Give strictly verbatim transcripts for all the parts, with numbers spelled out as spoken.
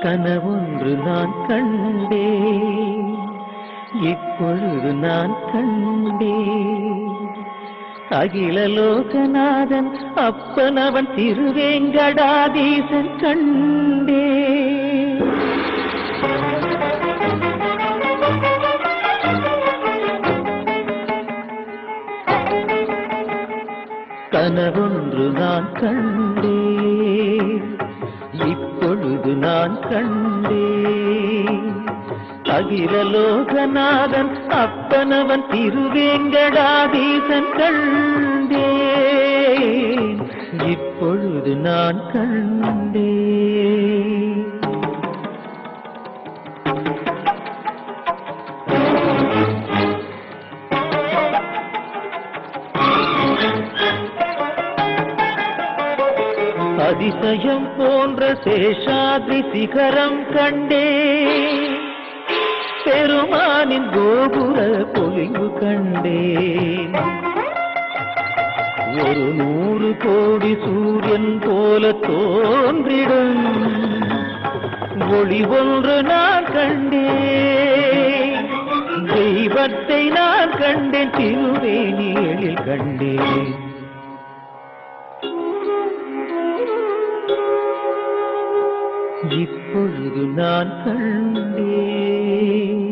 கனவொன்று நான் கண்டேன், இப்பொழுது நான் கண்டேன். அகில லோகநாதன் அப்பனவன் திருவேங்கடாதீசன் கண்டேன். கனவொன்று நான் கண்டேன், இப்பொழுது நான் கண்டேன். அகில லோகநாதன் அப்பனவன் திருவேங்கடாதீசன் கண்டேன், இப்பொழுது நான் கண்டேன். அதிசயம் போன்ற சேஷாத்ரி சிகரம் கண்டேன், பெருமானின் கோபுர பொலிவு கண்டேன். ஒரு நூறு கோடி சூரியன் போல தோன்றிடும் ஒளி ஒன்று நான் கண்டேன். தெய்வத்தை நான் கண்டேன், திருவேணியில் கண்டேன். இப்பொழுது நான் கண்டேன்.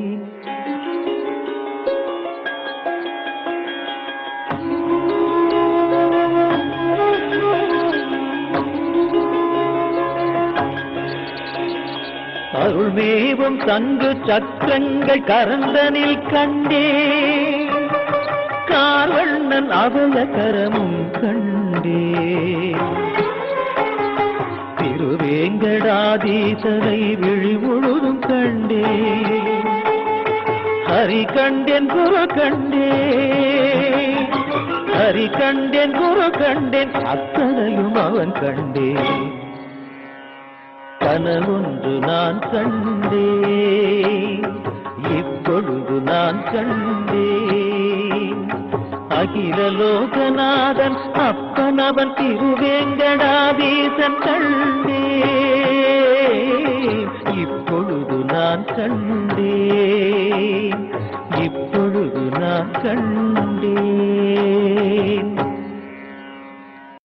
அருள்மேவும் தங்கு சக்கரங்கள் கரந்தனில் கண்டேன். கார்வண்ணன் அவயகரமும் கண்டேன். திருவேங்கடாதீசனை விழி முழுதும் கண்டேன். ஹரி கண்டேன், குரு கண்டேன். ஹரி கண்டேன், குரு கண்டேன், அத்தனையும் அவன் கண்டேன். கனவொன்று நான் கண்டேன், இப்பொழுது நான் கண்டேன். அகில லோகநாதன் அப்பனவன் திருவேங்கடாதீசன் கண்டேன், இப்பொழுது நான் கண்டேன். இப்பொழுது நான் கண்டேன்.